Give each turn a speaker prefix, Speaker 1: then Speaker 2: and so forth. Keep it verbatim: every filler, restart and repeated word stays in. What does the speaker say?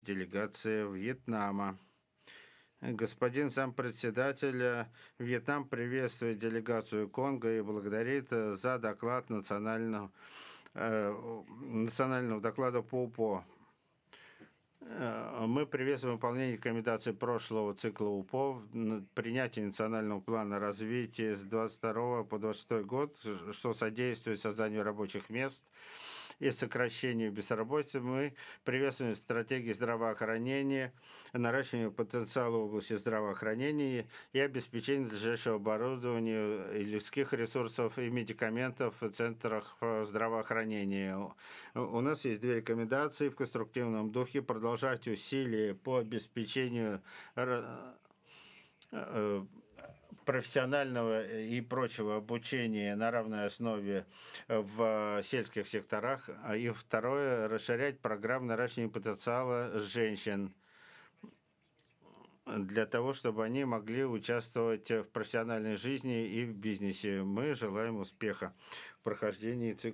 Speaker 1: Делегация Вьетнама. Господин зампредседатель, э, Вьетнам приветствует делегацию Конго и благодарит э, за доклад национального, э, национального доклада по УПО. Э, Мы приветствуем выполнение рекомендаций прошлого цикла УПО, н- принятие национального плана развития с двадцать второго по двадцать шестой год, ш- что содействует созданию рабочих мест и сокращению безработицы. Мы приветствуем стратегии здравоохранения, наращивание потенциала в области здравоохранения и обеспечение надлежащего оборудования и людских ресурсов и медикаментов в центрах э, здравоохранения. У у нас есть две рекомендации в конструктивном духе: продолжать усилия по обеспечению ра- э, профессионального и прочего обучения на равной основе в сельских секторах. А И второе, расширять программы наращивания потенциала женщин для того, чтобы они могли участвовать в профессиональной жизни и в бизнесе. Мы желаем успеха в прохождении цикла.